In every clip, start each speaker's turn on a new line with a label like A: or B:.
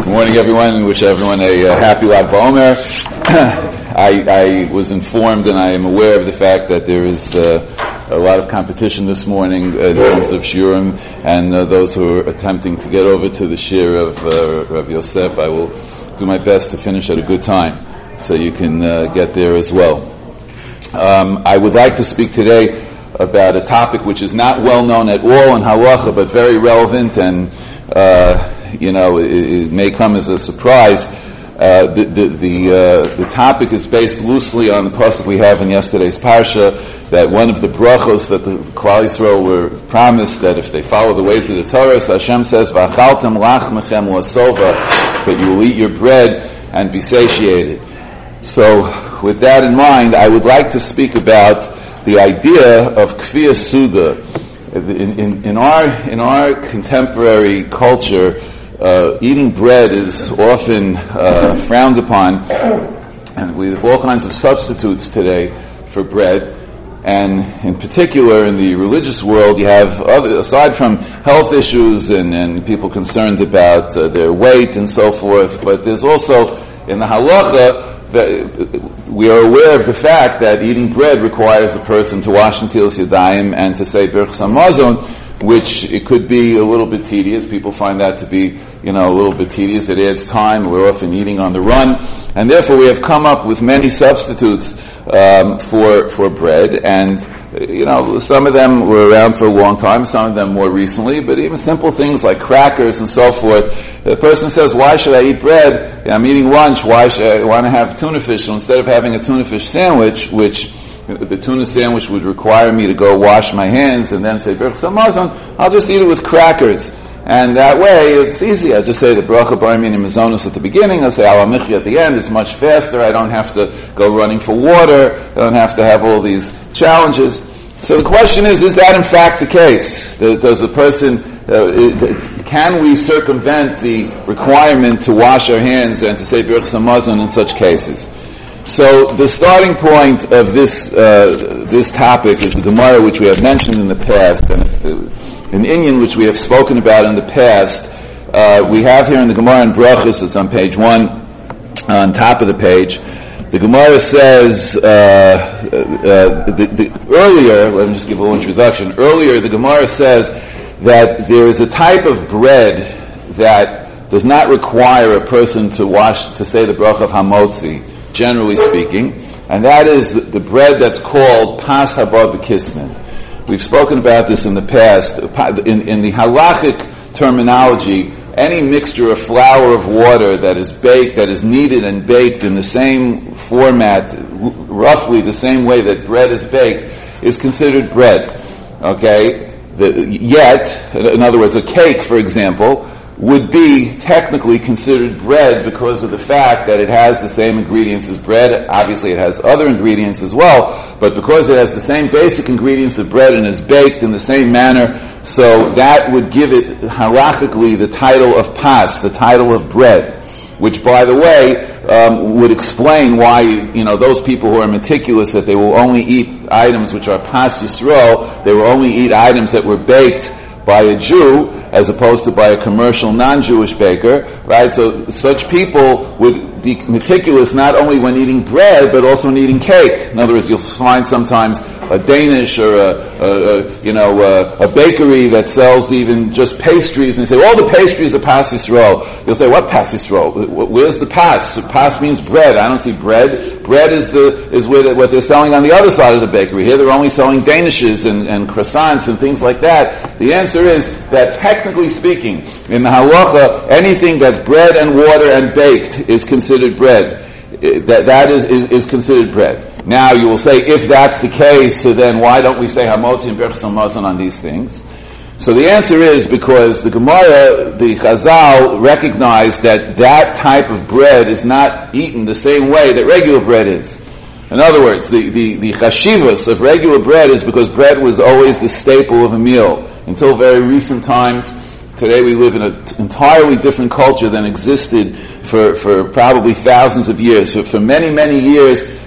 A: Good morning, everyone, and wish everyone a happy Lag BaOmer. I was informed, and I am aware of the fact that there is a lot of competition this morning in terms of shiurim, and those who are attempting to get over to the shir of Rav Yosef. I will do my best to finish at a good time, so you can get there as well. I would like to speak today about a topic which is not well known at all in halacha, but very relevant, and it may come as a surprise. The topic is based loosely on the pasuk we have in yesterday's parsha, that one of the brachos that the Klal Yisrael were promised, that if they follow the ways of the Torah, so Hashem says, "V'achaltem lachmechem l'sova," that you will eat your bread and be satiated. So, with that in mind, I would like to speak about the idea of kfiyas suda. In our contemporary culture, eating bread is often frowned upon, and we have all kinds of substitutes today for bread. And in particular, in the religious world, you have aside from health issues and people concerned about their weight and so forth, but there's also in the halacha that we are aware of the fact that eating bread requires a person to wash Netilas Yadayim and to say Birchas Hamazon, which it could be a little bit tedious. People find that to be, a little bit tedious. It adds time. We're often eating on the run, and therefore we have come up with many substitutes for bread. And some of them were around for a long time, some of them more recently. But even simple things like crackers and so forth. The person says, "Why should I eat bread? I'm eating lunch. Why should I want to have tuna fish?" So instead of having a tuna fish sandwich, which the tuna sandwich would require me to go wash my hands and then say Birchas Hamazon, I'll just eat it with crackers. And that way, it's easy. I just say the bracha b'armin mazonos at the beginning. I say ala michi at the end. It's much faster. I don't have to go running for water. I don't have to have all these challenges. So the question is that in fact the case? Does a person, can we circumvent the requirement to wash our hands and to say Birchas Hamazon in such cases? So the starting point of this topic is the Gemara, which we have mentioned in the past, and an inyan which we have spoken about in the past. We have here in the Gemara in Brachos, it's on page 1, on top of the page. The Gemara says, earlier, let me just give a little introduction. Earlier, the Gemara says that there is a type of bread that does not require a person to say the bracha of Hamotzi, generally speaking, and that is the bread that's called pas haba b'kisnin. We've spoken about this in the past. In the halachic terminology, any mixture of flour of water that is kneaded and baked in the same format, roughly the same way that bread is baked, is considered bread. Okay? Yet, in other words, a cake, for example, would be technically considered bread because of the fact that it has the same ingredients as bread. Obviously it has other ingredients as well, but because it has the same basic ingredients of bread and is baked in the same manner, so that would give it halakhically the title of pas, the title of bread, which by the way would explain why those people who are meticulous that they will only eat items which are pas Yisrael, they will only eat items that were baked by a Jew as opposed to by a commercial non-Jewish baker, right? So such people would be meticulous not only when eating bread but also when eating cake. In other words, you'll find sometimes a Danish or a bakery that sells even just pastries, and they say all the pastries are pas Yisrael. You'll say, what pas Yisrael? Where's the pas? Pas means bread. I don't see bread. Bread is what they're selling on the other side of the bakery. Here they're only selling Danishes and croissants and things like that. The answer is that technically speaking, in the halacha, anything that's bread and water and baked is considered bread. That is considered bread. Now you will say, if that's the case, so then why don't we say Hamotzi and Birchas Hamazon on these things? So the answer is because the Gemara, the Chazal, recognized that type of bread is not eaten the same way that regular bread is. In other words, the chashivas of regular bread is because bread was always the staple of a meal. Until very recent times, today we live in an entirely different culture than existed for probably thousands of years. For many, many years,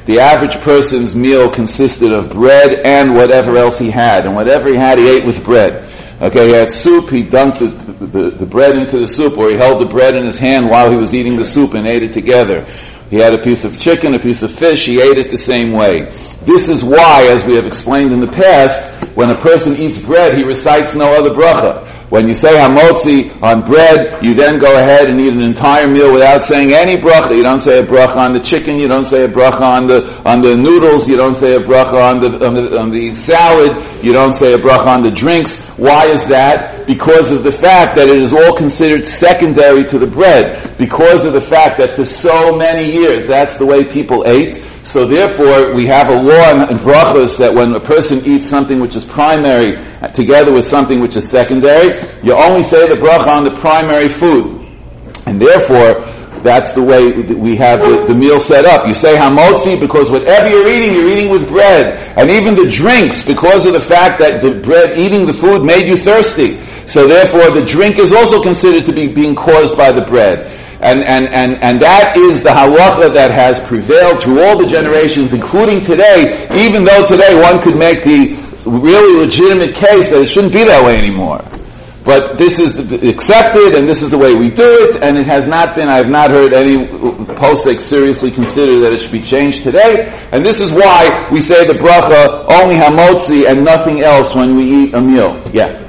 A: the average person's meal consisted of bread and whatever else he had. And whatever he had, he ate with bread. Okay, he had soup, he dunked the bread into the soup, or he held the bread in his hand while he was eating the soup and ate it together. He had a piece of chicken, a piece of fish, he ate it the same way. This is why, as we have explained in the past, when a person eats bread, he recites no other bracha. When you say hamotzi on bread, you then go ahead and eat an entire meal without saying any bracha. You don't say a bracha on the chicken, you don't say a bracha on the noodles, you don't say a bracha on the salad, you don't say a bracha on the drinks. Why is that? Because of the fact that it is all considered secondary to the bread. Because of the fact that for so many years that's the way people ate. So therefore, we have a law in brachos that when a person eats something which is primary together with something which is secondary, you only say the bracha on the primary food. And therefore, that's the way we have the meal set up. You say hamotzi because whatever you're eating with bread. And even the drinks, because of the fact that the bread, eating the food made you thirsty. So therefore, the drink is also considered to be being caused by the bread. And that is the halacha that has prevailed through all the generations, including today, even though today one could make the really legitimate case that it shouldn't be that way anymore. But this is accepted, and this is the way we do it, and it has not been, I have not heard any posek seriously consider that it should be changed today, and this is why we say the bracha, only hamotzi and nothing else when we eat a meal. Yeah.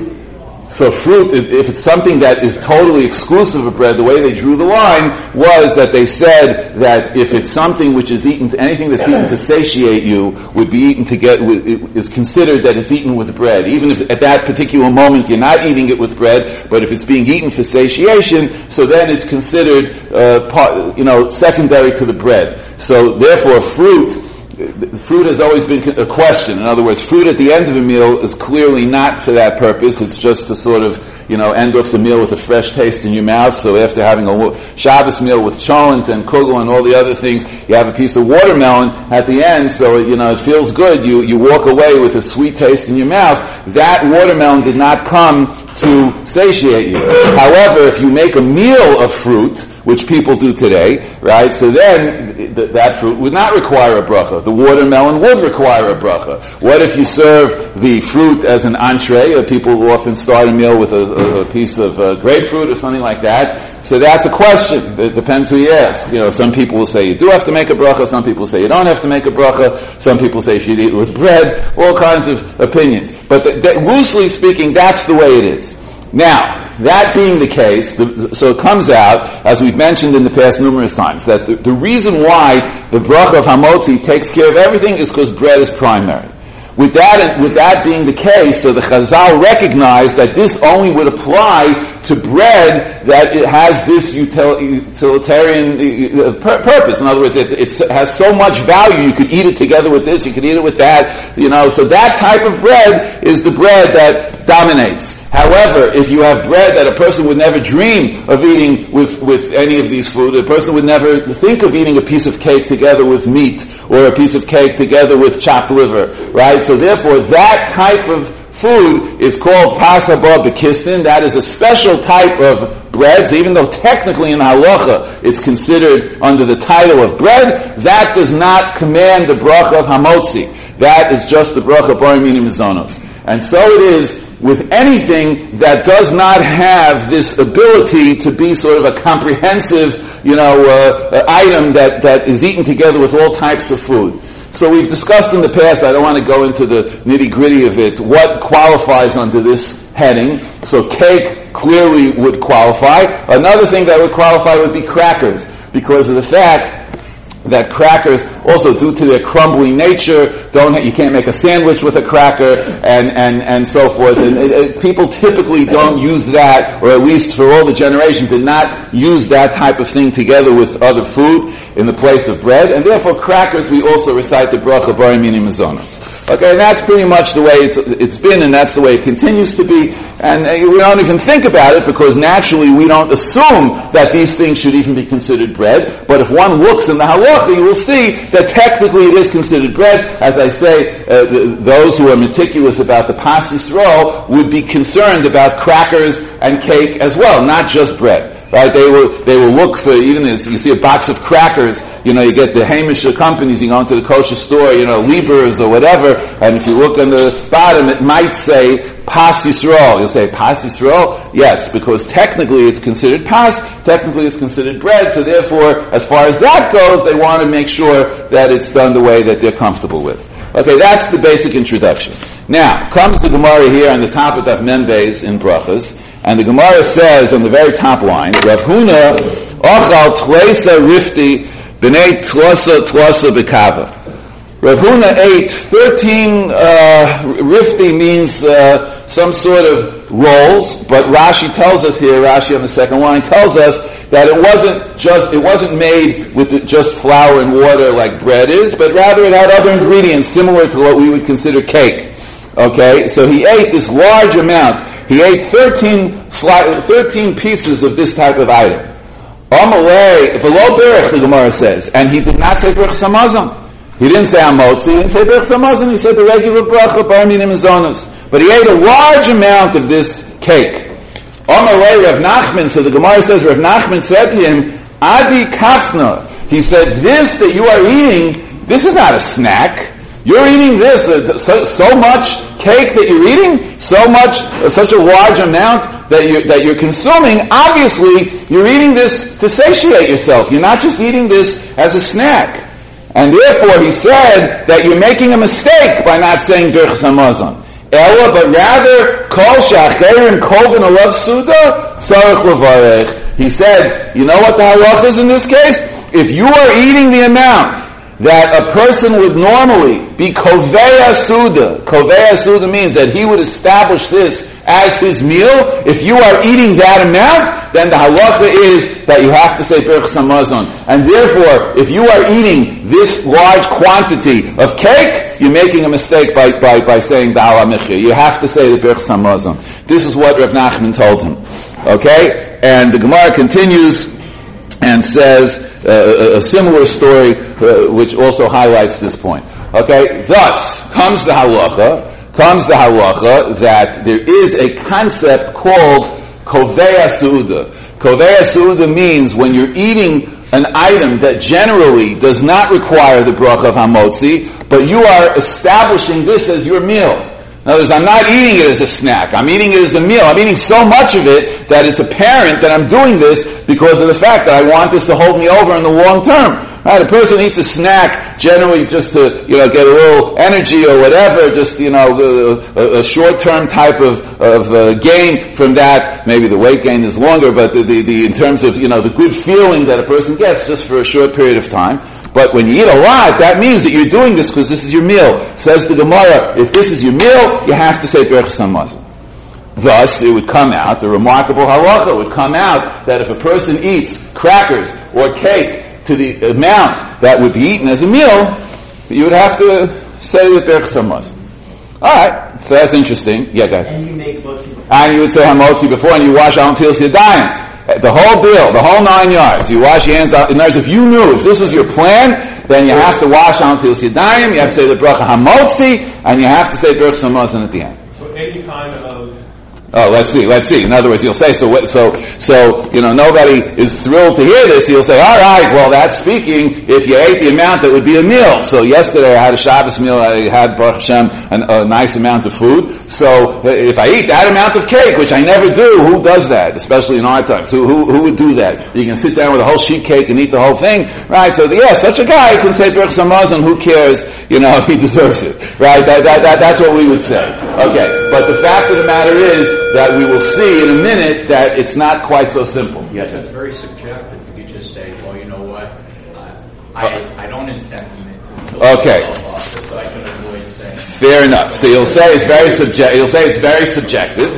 A: So fruit, if it's something that is totally exclusive of bread, the way they drew the line was that they said that if it's something which is eaten, anything that's eaten to satiate you would be eaten to get, is considered that it's eaten with bread. Even if at that particular moment you're not eating it with bread, but if it's being eaten for satiation, so then it's considered, secondary to the bread. So therefore fruit has always been a question. In other words, fruit at the end of a meal is clearly not for that purpose. It's just to sort of, end off the meal with a fresh taste in your mouth. So after having a Shabbos meal with cholent and kugel and all the other things, you have a piece of watermelon at the end, so it feels good. You walk away with a sweet taste in your mouth. That watermelon did not come to satiate you. However, if you make a meal of fruit, which people do today, right? So then that fruit would not require a bracha. The watermelon would require a bracha. What if you serve the fruit as an entree? People will often start a meal with a piece of grapefruit or something like that. So that's a question. It depends who you ask. Some people will say you do have to make a bracha. Some people say you don't have to make a bracha. Some people say you should eat it with bread. All kinds of opinions. But loosely speaking, that's the way it is. Now, that being the case, so it comes out, as we've mentioned in the past numerous times, that the reason why the bracha of hamotzi takes care of everything is because bread is primary. With that being the case, so the Chazal recognized that this only would apply to bread that it has this utilitarian purpose. In other words, it has so much value, you could eat it together with this, you could eat it with that, so that type of bread is the bread that dominates. However, if you have bread that a person would never dream of eating with any of these foods, a person would never think of eating a piece of cake together with meat, or a piece of cake together with chopped liver, right? So therefore, that type of food is called pasaba b'kistin. That is a special type of bread. So even though technically in halacha it's considered under the title of bread, that does not command the bracha of hamotzi. That is just the bracha of Bari Minim Mizonos. And so it is with anything that does not have this ability to be sort of a comprehensive, item that is eaten together with all types of food. So we've discussed in the past, I don't want to go into the nitty-gritty of it, what qualifies under this heading. So cake clearly would qualify. Another thing that would qualify would be crackers, because of the fact that crackers, also due to their crumbly nature, you can't make a sandwich with a cracker, and so forth. And people typically don't use that, or at least for all the generations, did not use that type of thing together with other food in the place of bread. And therefore, crackers, we also recite the bracha Bari Minim Mizonos. Okay, and that's pretty much the way it's been, and that's the way it continues to be. And we don't even think about it, because naturally we don't assume that these things should even be considered bread. But if one looks in the halacha, you will see that technically it is considered bread. As I say, those who are meticulous about the pas Yisrael would be concerned about crackers and cake as well, not just bread. Right? They will look for, even as you see a box of crackers, you get the Hamish companies, you go into the kosher store, Lieber's or whatever, and if you look on the bottom, it might say Pas Yisrael. You'll say, Pas Yisrael? Yes, because technically it's considered pas, technically it's considered bread, so therefore, as far as that goes, they want to make sure that it's done the way that they're comfortable with. Okay, that's the basic introduction. Now, comes the Gemara here on the top of Daf Membeis in Brachas, and the Gemara says on the very top line, Rav Huna, Ochal Tleisa Rifti, B'nei Tlasa B'kava. Rav Huna ate 13, Rifti means, some sort of rolls, but Rashi tells us here, Rashi on the second line tells us that it wasn't made with just flour and water like bread is, but rather it had other ingredients similar to what we would consider cake. Okay, so he ate this large amount. He ate 13 pieces of this type of item. Amalei, v'lo berech, the Gemara says, and he did not say berech samazon. He didn't say amotzi, he didn't say berech samazon, he said the regular bracha, bar minim zonos. But he ate a large amount of this cake. Amalei Rav Nachman, so the Gemara says Rav Nachman said to him, Adi kafna. He said, this that you are eating, this is not a snack. You're eating this, so much cake that you're eating, such a large amount that you're consuming. Obviously, you're eating this to satiate yourself. You're not just eating this as a snack. And therefore, he said that you're making a mistake by not saying Birchas Hamazon. Ella, but rather, Kol Shacherim Koven Alav Suda, Tzarech Levarech. He said, you know what the halach is in this case? If you are eating the amount that a person would normally be Kovei Suda. Kovei Suda means that he would establish this as his meal. If you are eating that amount, then the halacha is that you have to say Birchas Hamazon. And therefore, if you are eating this large quantity of cake, you're making a mistake by saying Da'al HaMichya. You have to say the Birchas Hamazon. This is what Rav Nachman told him. Okay? And the Gemara continues and says a similar story which also highlights this point. Okay, thus comes the halacha that there is a concept called Kovei Suda. Kovei Suda means when you're eating an item that generally does not require the bracha of hamotzi, but you are establishing this as your meal. In other words, I'm not eating it as a snack. I'm eating it as a meal. I'm eating so much of it that it's apparent that I'm doing this because of the fact that I want this to hold me over in the long term. Right? A person eats a snack generally just to, get a little energy or whatever, just, a short-term type of gain from that. Maybe the weight gain is longer, but the in terms of, the good feeling that a person gets just for a short period of time. But when you eat a lot, that means that you're doing this because this is your meal. Says the Gemara, if this is your meal, you have to say Birchas Hamazon. Thus, it would come out, the remarkable halacha would come out that if a person eats crackers or cake to the amount that would be eaten as a meal, you would have to say the Birchas Hamazon. Alright, so that's interesting. Yeah, go ahead.
B: And you make motzi before.
A: And you would say hamotzi before, and you wash al Tilas Yadayim. The whole deal, the whole 9 yards. You wash your hands out. In other words, if you knew, if this was your plan, then you have to wash on Tilas Yadayim, you have to say the bracha hamotzi, and you have to say Birchas Hamazon at the end.
C: So any kind of...
A: Oh, let's see. In other words, you'll say, so, nobody is thrilled to hear this. You'll say, alright, well, that's speaking if you ate the amount that would be a meal. So yesterday I had a Shabbos meal, I had, Baruch Hashem, a nice amount of food. So if I eat that amount of cake, which I never do, who does that? Especially in our times. Who would do that? You can sit down with a whole sheet cake and eat the whole thing, right? So such a guy can say Birchas Hamazon, who cares? He deserves it, right? That's what we would say. Okay. But the fact of the matter is that we will see in a minute that it's not quite so simple.
D: Yes, it's very subjective. If you just say, well, you know what, I don't intend to make it.
A: Okay.
D: So I can avoid saying.
A: Fair enough. So you'll say it's very subjective. You'll say it's very subjective.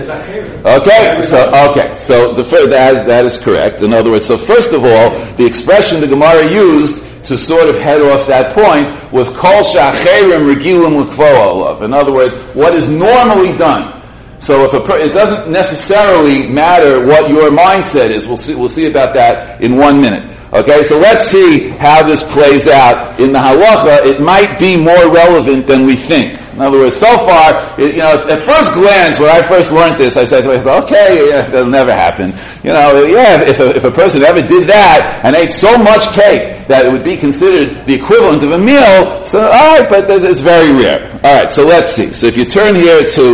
A: Okay. So that is correct. In other words, so first of all, the expression the Gemara used to sort of head off that point was kol shacherim regilim l'kvor olav. In other words, what is normally done. So it doesn't necessarily matter what your mindset is. We'll see about that in 1 minute. Okay, so let's see how this plays out in the halacha. It might be more relevant than we think. In other words, so far, at first glance, when I first learned this, I said to myself, okay, that'll never happen. If a person ever did that and ate so much cake that it would be considered the equivalent of a meal, so alright, but it's very rare. Alright, so let's see. So if you turn here to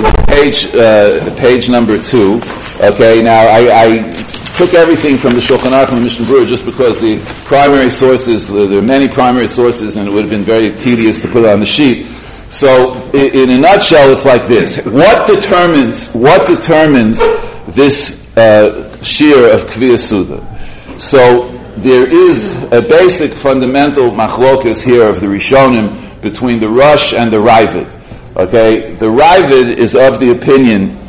A: page number 2, okay, now I took everything from the Shulchan Aruch and the Mishnah Berurah just because the primary sources, there are many primary sources and it would have been very tedious to put it on the sheet. So, in a nutshell, it's like this. What determines this shear of Kviyas Suda? So, there is a basic fundamental machlokas here of the Rishonim between the Rosh and the Ravid. Okay? The Ravid is of the opinion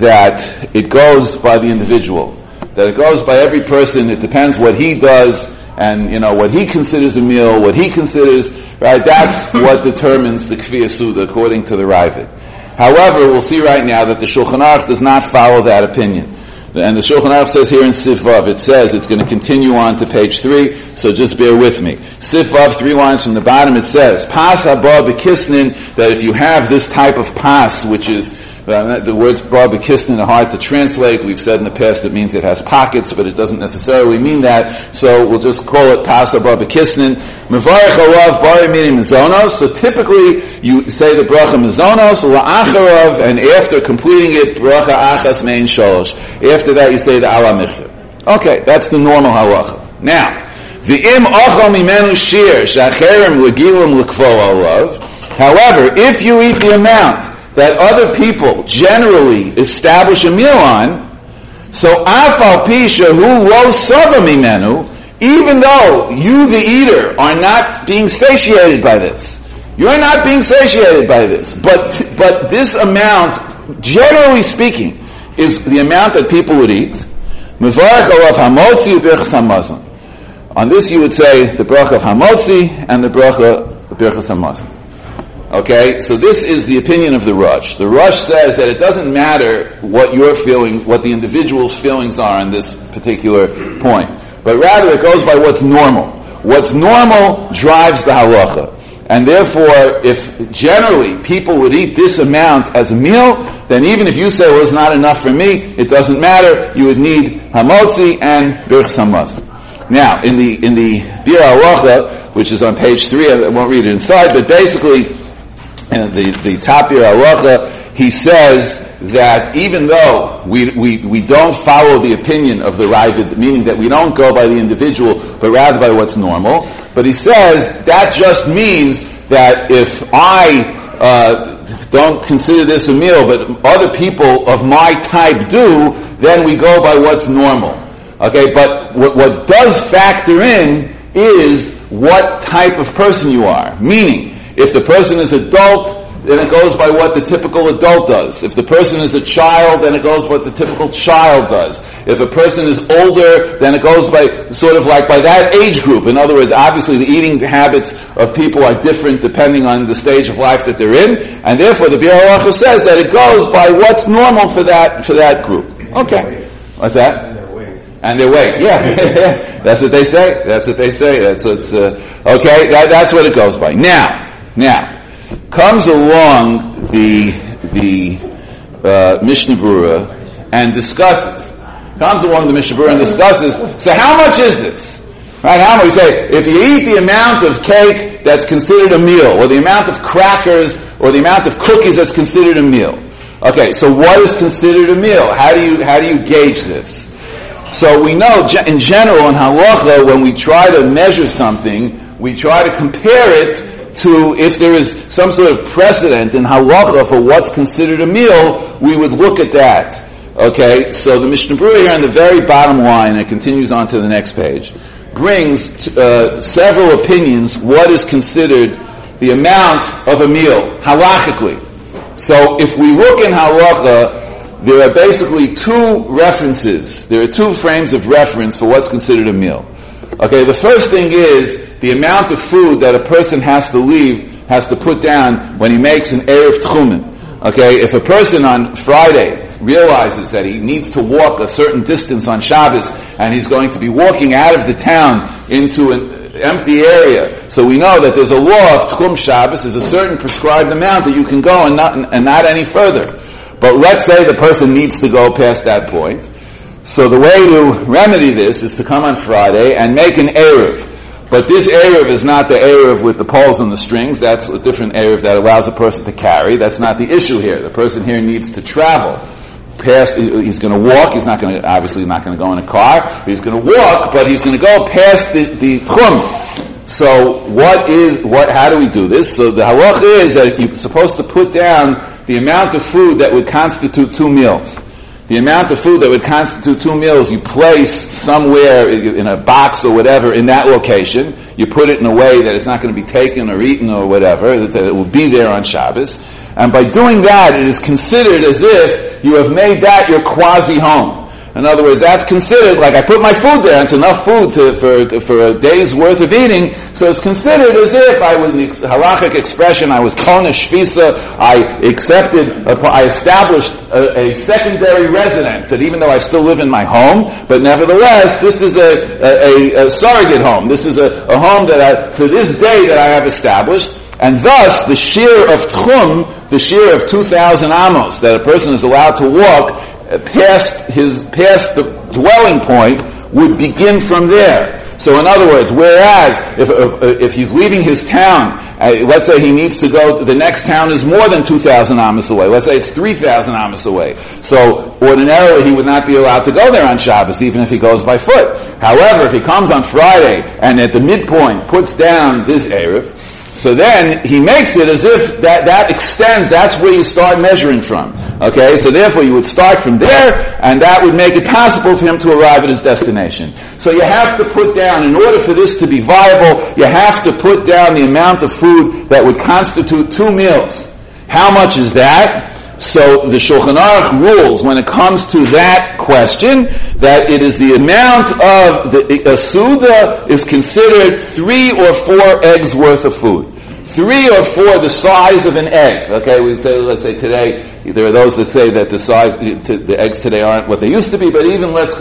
A: that it goes by the individual. That it goes by every person, it depends what he does, and, what he considers a meal, what he considers, right, that's what determines the Kviyas Suda, according to the Ravid. However, we'll see right now that the Shulchan Aruch does not follow that opinion. And the Shulchan Aruch says here in Sif Vav, it says, it's going to continue on to page 3, so just bear with me. Sif Vav, 3 lines from the bottom, it says, Pas haba b'kisnin, that if you have this type of pas, which is, the words bar b'kisnin are hard to translate. We've said in the past it means it has pockets, but it doesn't necessarily mean that. So we'll just call it pas bar b'kisnin. Mevarech alav bari meaning mizonos. So typically you say the bracha mizonos, la'acharav, and after completing it, bracha achas mein sholosh. After that you say the ala michir. Okay, that's the normal halacha. Now, v'im ochal mimenu shir, shacherem legilum l'kvo alav. However, if you eat the amount that other people generally establish a meal on, so afal pisha hu lo sava mimenu, even though you, the eater, are not being satiated by this. You're not being satiated by this. But this amount, generally speaking, is the amount that people would eat. Mevarech alav hamotzi u'birchas hamazon. On this you would say the bracha of hamotzi and the bracha of birchas hamazon. Okay, so this is the opinion of the Rosh. The Rosh says that it doesn't matter what you're feeling, what the individual's feelings are on this particular point, but rather it goes by what's normal. What's normal drives the halacha. And therefore, if generally people would eat this amount as a meal, then even if you say, well, it's not enough for me, it doesn't matter, you would need hamotzi and birchas hamazon. Now, in the Bir Halacha, which is on page 3, I won't read it inside, but basically, and the top here, halacha, he says that even though we don't follow the opinion of the Ravid, meaning that we don't go by the individual, but rather by what's normal, but he says that just means that if I don't consider this a meal, but other people of my type do, then we go by what's normal. Okay, but what does factor in is what type of person you are. Meaning, if the person is adult, then it goes by what the typical adult does. If the person is a child, then it goes what the typical child does. If a person is older, then it goes by sort of like by that age group. In other words, obviously the eating habits of people are different depending on the stage of life that they're in, and therefore the Bir Halacha says that it goes by what's normal for that group. Okay. What's that? And their weight, yeah. That's what they say. That's what's, okay, that's what it goes by. Now, comes along the Mishnah Berurah and discusses. So how much is this? Right, how much? We say, if you eat the amount of cake that's considered a meal, or the amount of crackers, or the amount of cookies that's considered a meal. Okay, so what is considered a meal? How do you gauge this? So we know, in general, in halacha, when we try to measure something, we try to compare it to, if there is some sort of precedent in halacha for what's considered a meal, we would look at that. Okay, so the Mishnah Berurah here on the very bottom line, and it continues on to the next page, brings several opinions what is considered the amount of a meal, halachically. So if we look in halacha, there are basically two references. There are two frames of reference for what's considered a meal. Okay, the first thing is the amount of food that a person has to put down when he makes an Erev Tchumen. Okay, if a person on Friday realizes that he needs to walk a certain distance on Shabbos, and he's going to be walking out of the town into an empty area, so we know that there's a law of Tchum Shabbos, there's a certain prescribed amount that you can go and not any further. But let's say the person needs to go past that point. So the way to remedy this is to come on Friday and make an Erev. But this Erev is not the Erev with the poles and the strings. That's a different Erev that allows a person to carry. That's not the issue here. The person here needs to travel. He's going to walk. He's obviously not going to go in a car. He's going to walk, but he's going to go past the Tchum. So how do we do this? So the halacha is that you're supposed to put down the amount of food that would constitute 2 meals. The amount of food that would constitute 2 meals, you place somewhere in a box or whatever in that location. You put it in a way that it's not going to be taken or eaten or whatever, that it will be there on Shabbos. And by doing that, it is considered as if you have made that your quasi-home. In other words, that's considered like I put my food there, it's enough food for a day's worth of eating, so it's considered as if I was, in the halachic expression, I was kona shvisa, I established a secondary residence, that even though I still live in my home, but nevertheless, this is a surrogate home. This is a home that for this day that I have established, and thus the shear of tchum, the shear of 2,000 amos, that a person is allowed to walk past the dwelling point, would begin from there. So in other words, whereas if he's leaving his town, let's say he needs to go, the next town is more than 2,000 amos away. Let's say it's 3,000 amos away. So ordinarily he would not be allowed to go there on Shabbos, even if he goes by foot. However, if he comes on Friday and at the midpoint puts down this Erev, so then he makes it as if that extends, that's where you start measuring from. Okay, so therefore you would start from there, and that would make it possible for him to arrive at his destination. So you have to put down, in order for this to be viable, you have to put down the amount of food that would constitute 2 meals. How much is that? So the Shulchan Aruch rules when it comes to that question that it is the amount of a Suda is considered 3 or 4 eggs worth of food. 3 or 4 the size of an egg. Okay, let's say today, there are those that say that the eggs today aren't what they used to be, but even let's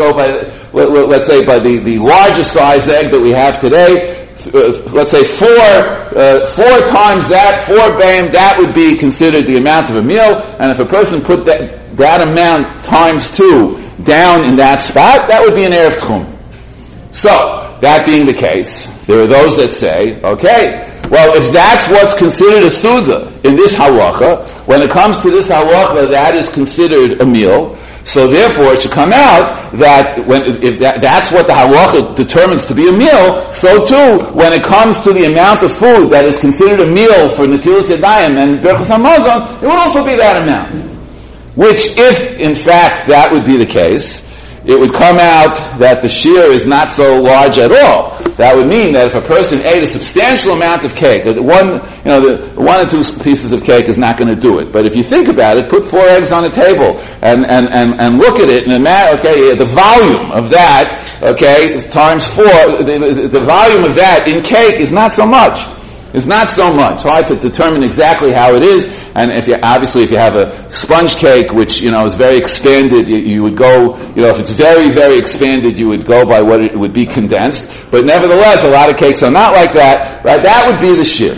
A: say by the largest size egg that we have today, let's say 4 times that, 4 bam, that would be considered the amount of a meal, and if a person put that amount times 2 down in that spot, that would be an Erev Tchum. So, that being the case, there are those that say, okay, well, if that's what's considered a Suda in this halacha, when it comes to this halacha, that is considered a meal. So therefore, it should come out that if that's what the halacha determines to be a meal, so too, when it comes to the amount of food that is considered a meal for Netilas Yadayim and Berachos Hamazon, it would also be that amount. Which, if in fact that would be the case, it would come out that the shear is not so large at all. That would mean that if a person ate a substantial amount of cake, that one or 2 pieces of cake is not going to do it. But if you think about it, put 4 eggs on a table and look at it, and the volume of that, okay, times 4, the volume of that in cake is not so much. It's not so much. Hard to determine exactly how it is. And if you have a sponge cake, which, is very expanded, you would go, if it's very, very expanded, you would go by what it would be condensed. But nevertheless, a lot of cakes are not like that, right? That would be the shear.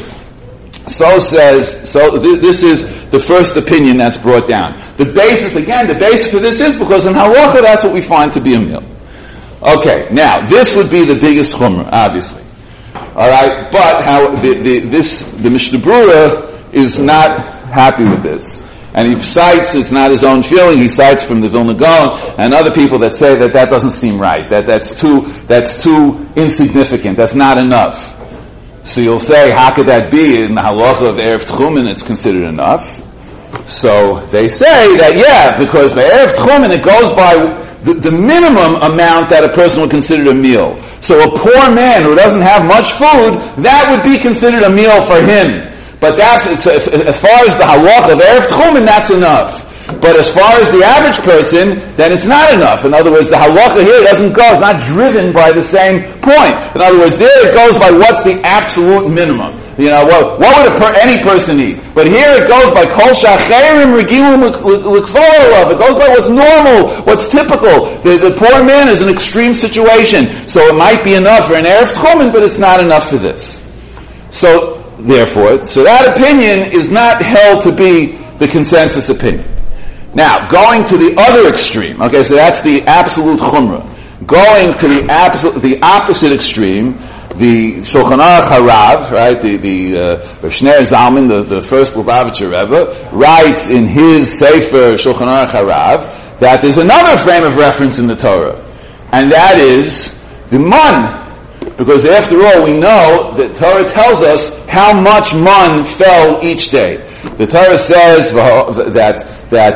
A: This is the first opinion that's brought down. The basis for this is because in halacha, that's what we find to be a meal. Okay, now, this would be the biggest chumrah, obviously. Alright, but the Mishnah Berurah is not happy with this. And he cites, it's not his own feeling, he cites from the Vilna Gaon and other people that say that doesn't seem right, that's too insignificant, that's not enough. So you'll say, how could that be? In the halacha of Erev Tchumen, it's considered enough. So they say that, because by Erev Tchumen, it goes by the minimum amount that a person would consider a meal. So a poor man who doesn't have much food, that would be considered a meal for him. But as far as the halacha of Erev Tchumen, that's enough. But as far as the average person, then it's not enough. In other words, the halacha here doesn't go, it's not driven by the same point. In other words, there it goes by what's the absolute minimum. what would any person eat? But here it goes by kol shacherim regilum l'kvolav. It goes by what's normal, what's typical. The poor man is in an extreme situation, so it might be enough for an erev tchumen, but it's not enough for this. So that opinion is not held to be the consensus opinion. Now, going to the other extreme, okay, so that's the absolute chumrah. Going to the opposite extreme, the Shulchan Aruch Harav, right, the Rav Shneur Zalman, the first Lubavitcher Rebbe, writes in his Sefer Shulchan Aruch Harav that there's another frame of reference in the Torah, and that is the man. Because after all, we know that Torah tells us how much man fell each day. The Torah says that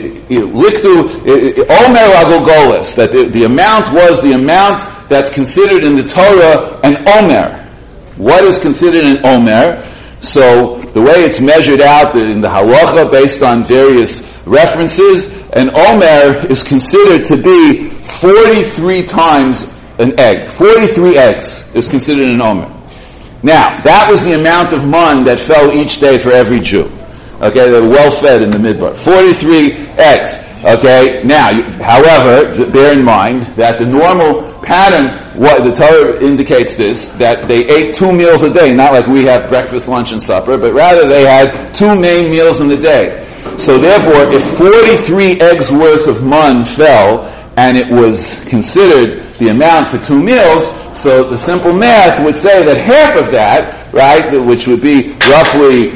A: Omer Agolgolis, that the amount was the amount that's considered in the Torah an Omer. What is considered an Omer? So the way it's measured out in the halacha based on various references, an Omer is considered to be 43 times an egg. 43 eggs is considered an Omer. Now, that was the amount of man that fell each day for every Jew. Okay, they were well fed in the midbar. 43 eggs. Okay, now, however, bear in mind that the normal pattern, what the Torah indicates this, that they ate 2 meals a day, not like we have breakfast, lunch, and supper, but rather they had 2 main meals in the day. So therefore, if 43 eggs worth of man fell, and it was considered the amount for 2 meals, so the simple math would say that half of that, right, which would be roughly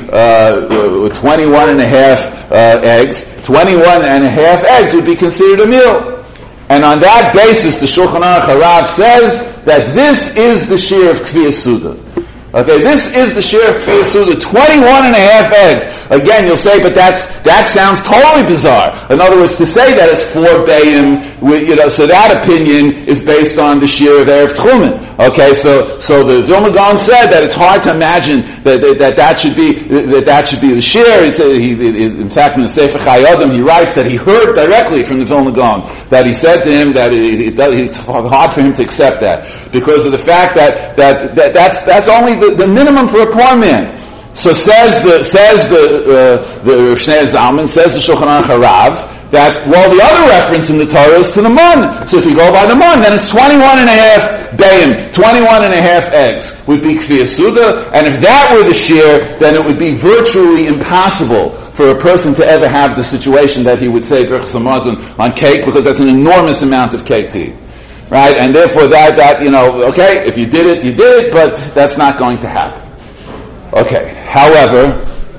A: 21 and a half eggs, 21 and a half eggs would be considered a meal. And on that basis, the Shulchan Aruch Harav says that this is the shear of Kfiyas Suda. Okay, this is the shear of Kfiyas Suda, 21 and a half eggs. Again, you'll say, but that sounds totally bizarre. In other words, to say that it's 4 bayim, so that opinion is based on the shear of Erev Tchumen. Okay, so the Vilna Gaon said that it's hard to imagine that should be the shear. In fact, in the Sefer Chayodim, he writes that he heard directly from the Vilna Gaon that he said to him that it's hard for him to accept that because of the fact that's only the minimum for a poor man. So says the Rav Shneur Zalman, says the Shulchan Aruch Harav, that, the other reference in the Torah is to the man. So if you go by the man, then it's 21 and a half bayim, 21 and a half eggs would be Kfiyas Suda, and if that were the shear, then it would be virtually impossible for a person to ever have the situation that he would say Birchas Hamazon on cake, because that's an enormous amount of cake to eat. Right? And therefore okay, if you did it, you did it, but that's not going to happen. Okay. However,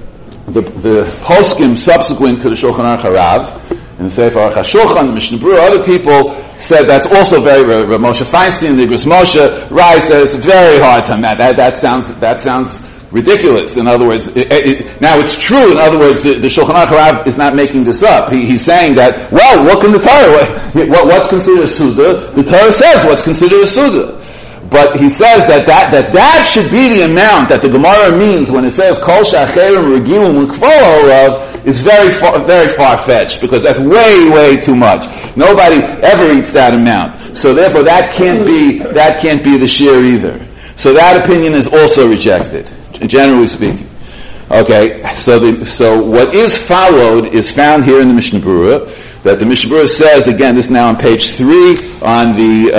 A: the poskim subsequent to the Shulchan Aruch Harav, in the Sefer Aruch HaShulchan, the Mishnah Berurah, other people said that's also very, Rav Moshe Feinstein, the Igros Moshe, writes that it's very hard to match. That sounds ridiculous. In other words, now it's true. In other words, the Shulchan Aruch Harav is not making this up. He's saying that, look in the Torah. What's considered a Suda? The Torah says what's considered a Suda. But he says that should be the amount that the Gemara means when it says Kol Shacherim Regilum L'Kvolav is very far-fetched, because that's way, way too much. Nobody ever eats that amount. So therefore that can't be the shear either. So that opinion is also rejected, generally speaking. Okay, so what is followed is found here in the Mishnah Berurah, that the Mishnah Berurah says, again, this is now on page 3, on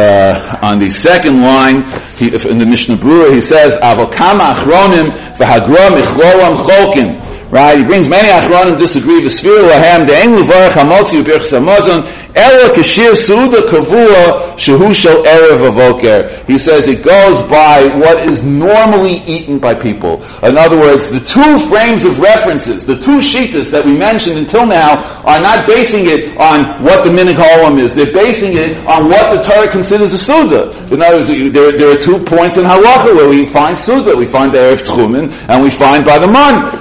A: the second line, in the Mishnah Berurah, he says, Avokama achronim v'hadrom ichlolam cholkim. Right? He brings many achronim disagree, v'sfir lahem, de'en levarach hamotzi v'birchas hamazon, ela kashir suda kavua shehu shel erev avoker. He says it goes by what is normally eaten by people. In other words, the 2 frames of references, the 2 shittas that we mentioned until now, are not basing it on what the minhag ha'olam is. They're basing it on what the Torah considers a suda. In other words, there are 2 points in halacha where we find suda. We find the erev tchumen, and we find by the man.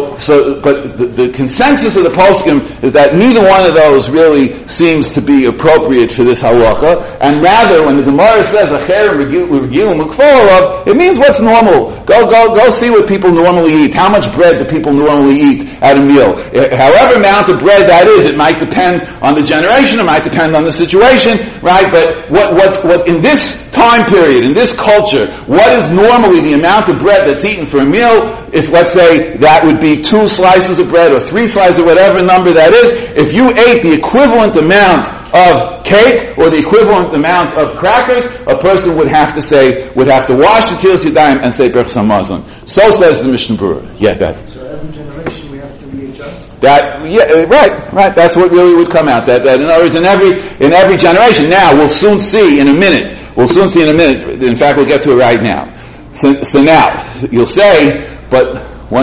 A: But the consensus of the poskim is that neither one of those really seems to be appropriate for this halacha, and rather, when the Gemara says acher regilum l'kvolav, it means what's normal. Go see what people normally eat. How much bread do people normally eat at a meal? However amount of bread that is, it might depend on the generation, it might depend on the situation, right? But what in this time period, in this culture, what is normally the amount of bread that's eaten for a meal? If, let's say, that would be 2 slices of bread or 3 slices, or whatever number that is, if you ate the equivalent amount of cake or the equivalent amount of crackers, a person would have to wash the Tilas Yadayim and say Birchas Hamazon. So says the Mishnah Berurah. Yeah, that.
B: So every generation we have to readjust?
A: Right. That's what really would come out. That in other words, in every generation. Now, we'll soon see in a minute. In fact, we'll get to it right now. So now, you'll say, but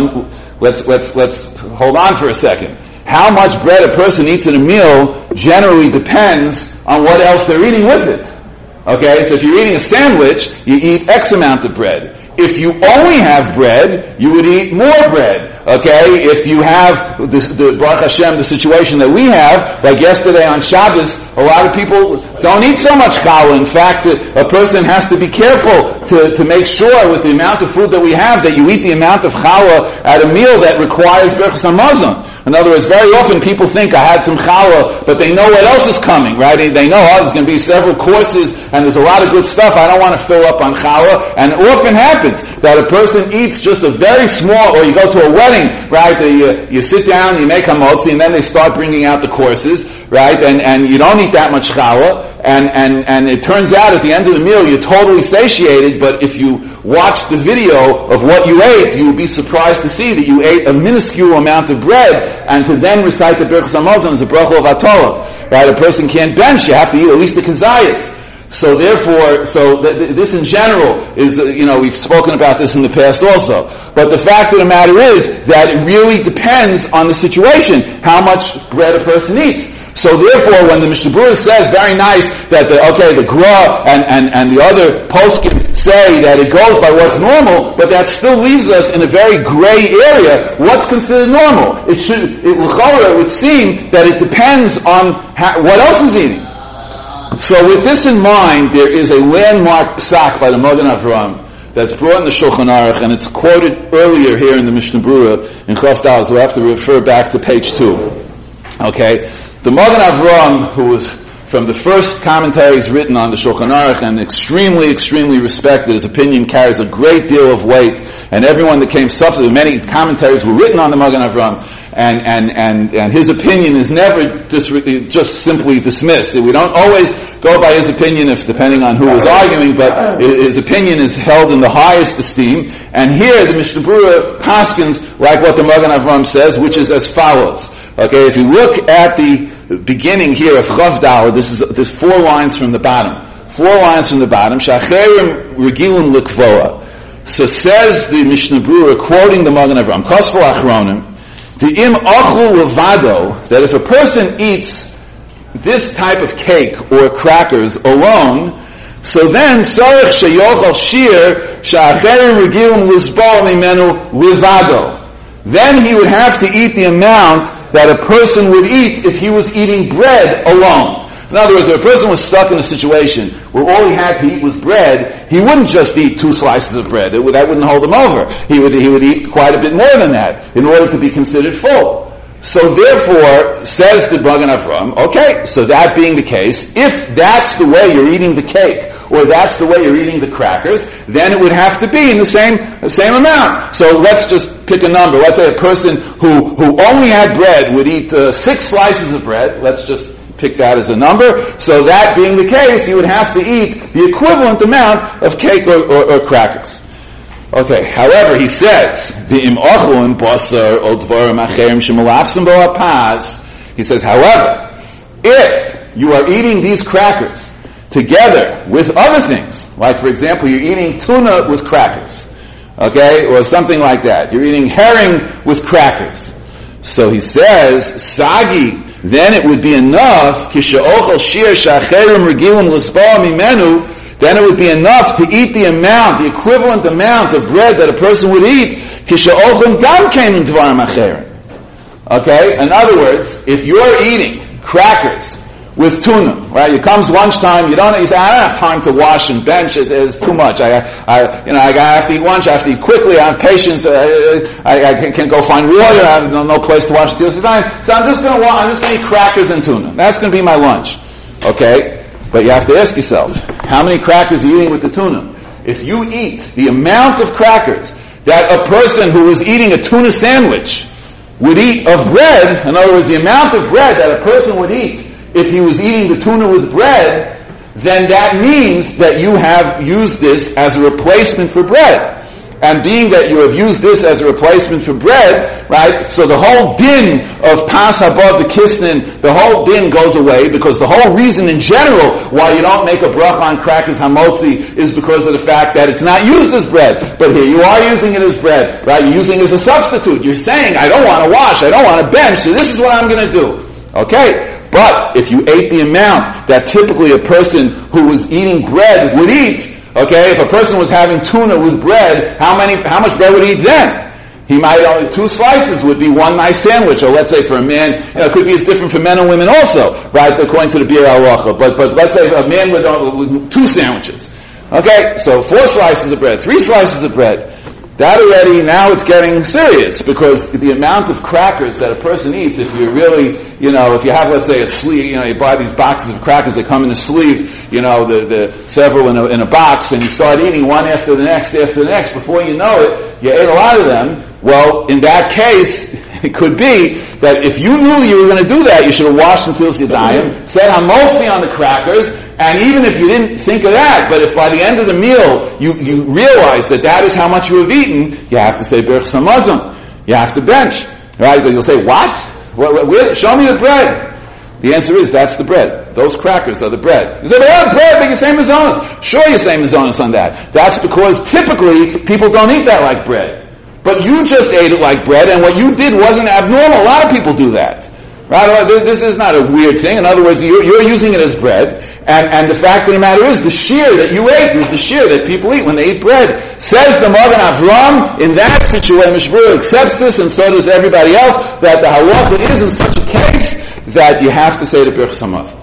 A: let's hold on for a second. How much bread a person eats in a meal generally depends on what else they're eating with it. Okay, so if you're eating a sandwich, you eat X amount of bread. If you only have bread, you would eat more bread. Okay, if you have the Baruch Hashem, the situation that we have, like yesterday on Shabbos, a lot of people don't eat so much challah. In fact, a person has to be careful to make sure with the amount of food that we have that you eat the amount of challah at a meal that requires Birchas Hamazon. In other words, very often people think I had some challah, but they know what else is coming, right? They know, there's going to be several courses, and there's a lot of good stuff. I don't want to fill up on challah. And it often happens that a person eats just a very small, or you go to a wedding, right? You sit down, you make hamotzi, and then they start bringing out the courses, right? And you don't eat that much challah, and it turns out at the end of the meal you're totally satiated, but if you watch the video of what you ate, you will be surprised to see that you ate a minuscule amount of bread, and to then recite the Birchas Hamazon is a bracha of Hatola. Right? A person can't bench, you have to eat at least the kazayas. So therefore, this in general is, we've spoken about this in the past also. But the fact of the matter is that it really depends on the situation, how much bread a person eats. So therefore, when the Mishnah Berurah says, very nice, that the Gra and the other poskim say that it goes by what's normal, but that still leaves us in a very gray area. What's considered normal? It would seem that it depends on what else is eating. So with this in mind, there is a landmark psak by the Magen Avraham that's brought in the Shulchan Aruch, and it's quoted earlier here in the Mishnah Berurah in Chof Dal, so we'll have to refer back to page 2. Okay? The Magen Avraham, who was from the first commentaries written on the Shulchan Aruch and extremely, extremely respected, his opinion carries a great deal of weight, and everyone that came subsequent, many commentaries were written on the Magen Avraham, and his opinion is never just simply dismissed. We don't always go by his opinion depending on who is arguing, but his opinion is held in the highest esteem, and here the Mishnah Berurah paskins like what the Magen Avraham says, which is as follows. Okay, if you look at the beginning here of Chof Dal, there's 4 lines from the bottom. 4 lines from the bottom. Shacherim regilun likvoa. So says the Mishnah Berurah, quoting the Magen Avraham, Kosvo Achronim, De'im achlu levado, that if a person eats this type of cake or crackers alone, so then Sarech sheyochal shir shacherim regilun lizbal mimenu levado. Then he would have to eat the amount that a person would eat if he was eating bread alone. In other words, if a person was stuck in a situation where all he had to eat was bread, he wouldn't just eat 2 slices of bread. That wouldn't hold him over. He would eat quite a bit more than that in order to be considered full. So therefore, says the Magen Avraham, okay, so that being the case, if that's the way you're eating the cake, or that's the way you're eating the crackers, then it would have to be in the same amount. So let's just pick a number. Let's say a person who only had bread would eat 6 slices of bread. Let's just pick that as a number. So that being the case, you would have to eat the equivalent amount of cake or crackers. Okay, however, he says, he says, however, if you are eating these crackers together with other things, like for example, you're eating tuna with crackers, okay, or something like that, you're eating herring with crackers. So he says, Sagi, then it would be enough, then it would be enough to eat the equivalent amount of bread that a person would eat. Okay? In other words, if you're eating crackers with tuna, right? It comes lunchtime, you say, I don't have time to wash and bench, it is too much. I have to eat lunch, I have to eat quickly, I have patience, I can't go find water, I have no place to wash the so I'm just going to eat crackers and tuna. That's going to be my lunch. Okay? But you have to ask yourself, how many crackers are you eating with the tuna? If you eat the amount of crackers that a person who is eating a tuna sandwich would eat of bread, in other words, the amount of bread that a person would eat if he was eating the tuna with bread, then that means that you have used this as a replacement for bread. And being that you have used this as a replacement for bread, right, so the whole din of Pas Haba B'Kisnin, the whole din goes away, because the whole reason in general why you don't make a bracha on crackers hamotzi is because of the fact that it's not used as bread. But here you are using it as bread, right? You're using it as a substitute. You're saying, I don't want to wash, I don't want to bench, so this is what I'm going to do. Okay? But if you ate the amount that typically a person who was eating bread would eat, okay, if a person was having tuna with bread, how much bread would he eat then? He might only, 2 slices would be one nice sandwich, or let's say for a man, it could be as different for men and women also, right, according to the Bir Halacha. But let's say a man with 2 sandwiches. Okay, so 4 slices of bread, 3 slices of bread. That already, now it's getting serious, because the amount of crackers that a person eats, if you're really, if you have, let's say, a sleeve, you buy these boxes of crackers, they come in a sleeve, the several in a box, and you start eating one after the next, before you know it, you ate a lot of them. Well, in that case, it could be that if you knew you were going to do that, you should have washed until Yadayim, said Hamotzi on the crackers, and even if you didn't think of that, but if by the end of the meal you realize that is how much you have eaten, you have to say Berch Samazon. You have to bench. Right? You'll say, what? Show me the bread. The answer is, that's the bread. Those crackers are the bread. You say, well, bread, they can say Mazonos. Sure you say Mazonos on that. That's because typically people don't eat that like bread. But you just ate it like bread, and what you did wasn't abnormal. A lot of people do that. Right? This is not a weird thing. In other words, you're using it as bread, and the fact of the matter is, the shear that you ate is the shear that people eat when they eat bread. Says the Magen Avram, in that situation, Mishmur accepts this, and so does everybody else, that the halacha is in such a case that you have to say the Birch Samaz.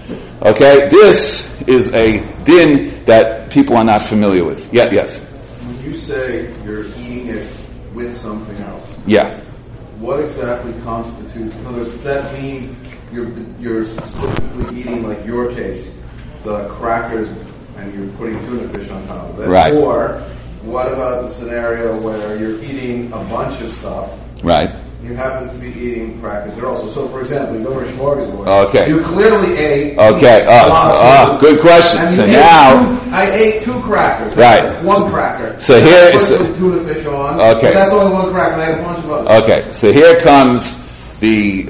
A: Okay? This is a din that people are not familiar with. Yeah, yes?
C: When you say you're eating it with something else,
A: yeah.
C: What exactly constitutes? In other words, does that mean you're specifically eating, like your case, the crackers, and you're putting tuna fish on top of it?
A: Right.
C: Or what about the scenario where you're eating a bunch of stuff?
A: Right.
C: You happen to be eating crackers there also. So, for example, you go to a smorgasbord.
A: Okay.
C: You clearly ate.
A: Okay. Good question. So now,
C: I ate 2 crackers.
A: Right.
C: One cracker.
A: So here
C: is the tuna fish on.
A: Okay.
C: That's only one cracker, and I ate a bunch of others.
A: Okay. So here comes the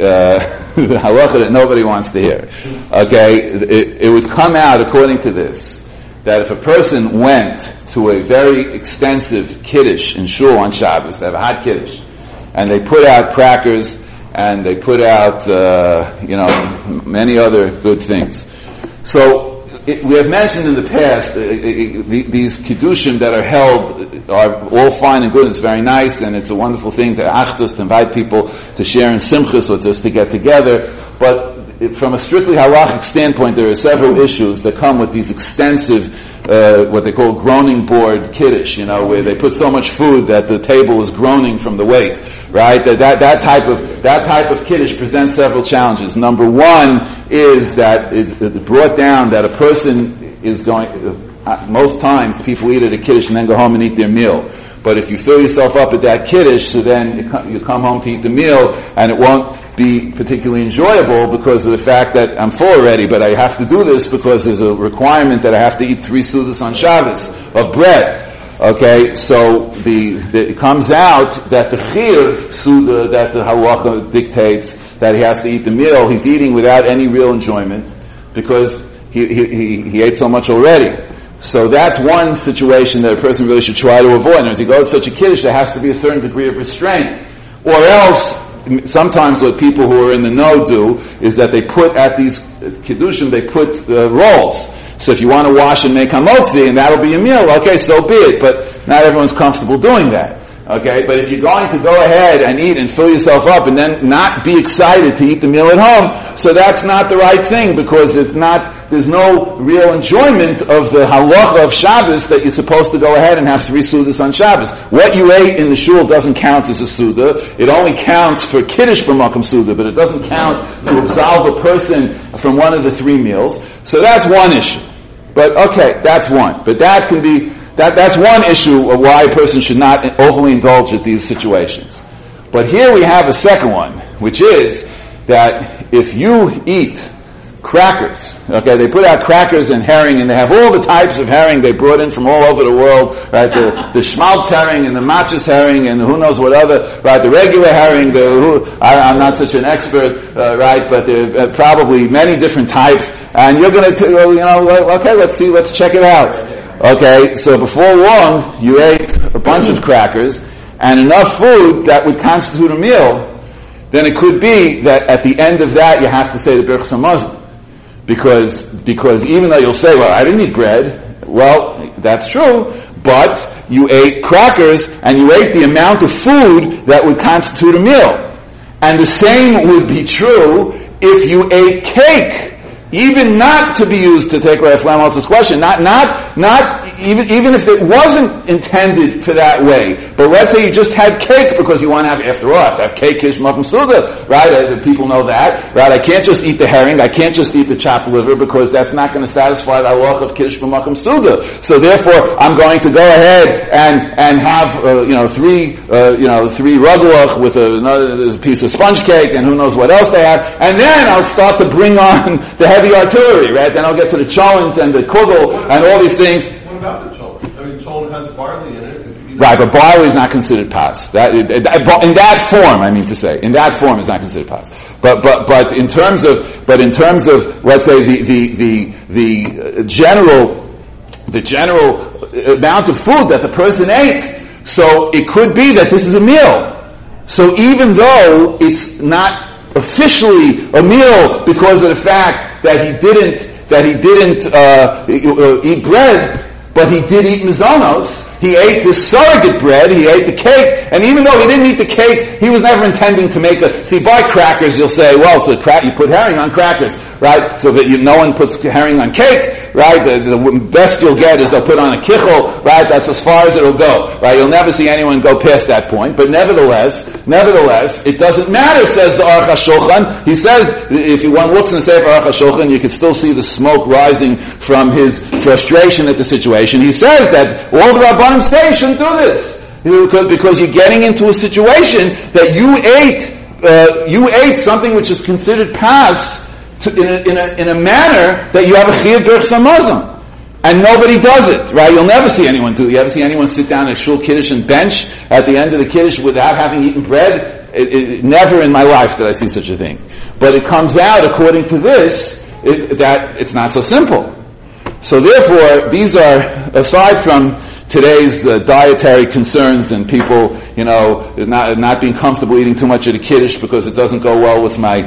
A: halacha that nobody wants to hear. Okay. It would come out according to this that if a person went to a very extensive kiddush in shul on Shabbos, they have a hot kiddush, and they put out crackers, and they put out, many other good things. So, we have mentioned in the past, these kiddushim that are held are all fine and good, it's very nice, and it's a wonderful thing to achdus, to invite people to share in simchas, or just to get together, but from a strictly halachic standpoint, there are several issues that come with these extensive, what they call groaning board kiddush, where they put so much food that the table is groaning from the weight, right? That type of kiddush presents several challenges. Number one is that it's brought down that a person is going, most times people eat at a kiddush and then go home and eat their meal. But if you fill yourself up at that kiddush, so then you come home to eat the meal, and it won't be particularly enjoyable because of the fact that I'm full already, but I have to do this because there's a requirement that I have to eat 3 sudas on Shabbos of bread. Okay, so it comes out that the chiyuv suda that the halacha dictates that he has to eat the meal, he's eating without any real enjoyment because he ate so much already. So that's one situation that a person really should try to avoid. And as he goes to such a kiddush, there has to be a certain degree of restraint. Or else, sometimes what people who are in the know do is that they put at these kiddushim, they put rolls. So if you want to wash and make hamotzi, and that'll be a meal, okay, so be it. But not everyone's comfortable doing that. Okay, but if you're going to go ahead and eat and fill yourself up and then not be excited to eat the meal at home, so that's not the right thing because it's not there's no real enjoyment of the halacha of Shabbos that you're supposed to go ahead and have 3 sudas on Shabbos. What you ate in the shul doesn't count as a suda. It only counts for kiddush for makom suda, but it doesn't count to absolve a person from one of the 3 meals. So that's one issue. But okay, that's one. But that can be, that's one issue of why a person should not overly indulge at these situations. But here we have a second one, which is that if you eat crackers, okay, they put out crackers and herring, and they have all the types of herring they brought in from all over the world, right, the schmaltz herring and the matches herring and who knows what other, right, the regular herring, I'm not such an expert, right, but there are probably many different types, and you're gonna, okay, let's check it out. Okay, so before long, you ate a bunch of crackers, and enough food that would constitute a meal, then it could be that at the end of that you have to say the Birchas Hamazon. Because even though you'll say, well, I didn't eat bread, well, that's true, but you ate crackers and you ate the amount of food that would constitute a meal. And the same would be true if you ate cake. Even not to be used to take away Flamel's question, not even if it wasn't intended for that way. But let's say you just had cake because you want to have, after all, I have to have cake, kish, makom suda, right? People know that, right? I can't just eat the herring, I can't just eat the chopped liver because that's not going to satisfy the halach of kish, makom suda. So therefore, I'm going to go ahead and have, 3 ragulach with another piece of sponge cake and who knows what else they have, and then I'll start to bring on the heavy artillery, right? Then I'll get to the cholent and the kugel and all these things.
E: What about the cholent? I mean, cholent has barley in it.
A: Right, but barley is not considered pas. In that form, I mean to say, in that form is not considered pas. But in terms of, let's say the general amount of food that the person ate, so it could be that this is a meal. So even though it's not officially a meal because of the fact that he didn't eat bread, but he did eat mizonos. He ate the surrogate bread, he ate the cake, and even though he didn't eat the cake, he was never intending to make buy crackers, you'll say, well, so you put herring on crackers, right? So that no one puts herring on cake, right? The best you'll get is they'll put on a kichel, right? That's as far as it'll go, right? You'll never see anyone go past that point, but nevertheless, it doesn't matter, says the Aruch HaShulchan. He says, if one looks in the Sefer Aruch HaShulchan, you can still see the smoke rising from his frustration at the situation. He says that all the Rabbanim say you shouldn't do this. Because you're getting into a situation that you ate something which is considered pas in a manner that you have a chiyuv Birchas Hamazon. And nobody does it, right? You'll never see anyone do it. You ever see anyone sit down at shul kiddush and bench at the end of the kiddush without having eaten bread? Never in my life did I see such a thing. But it comes out, according to this, that it's not so simple. So therefore, these are, aside from today's dietary concerns and people, not being comfortable eating too much of the kiddush because it doesn't go well with my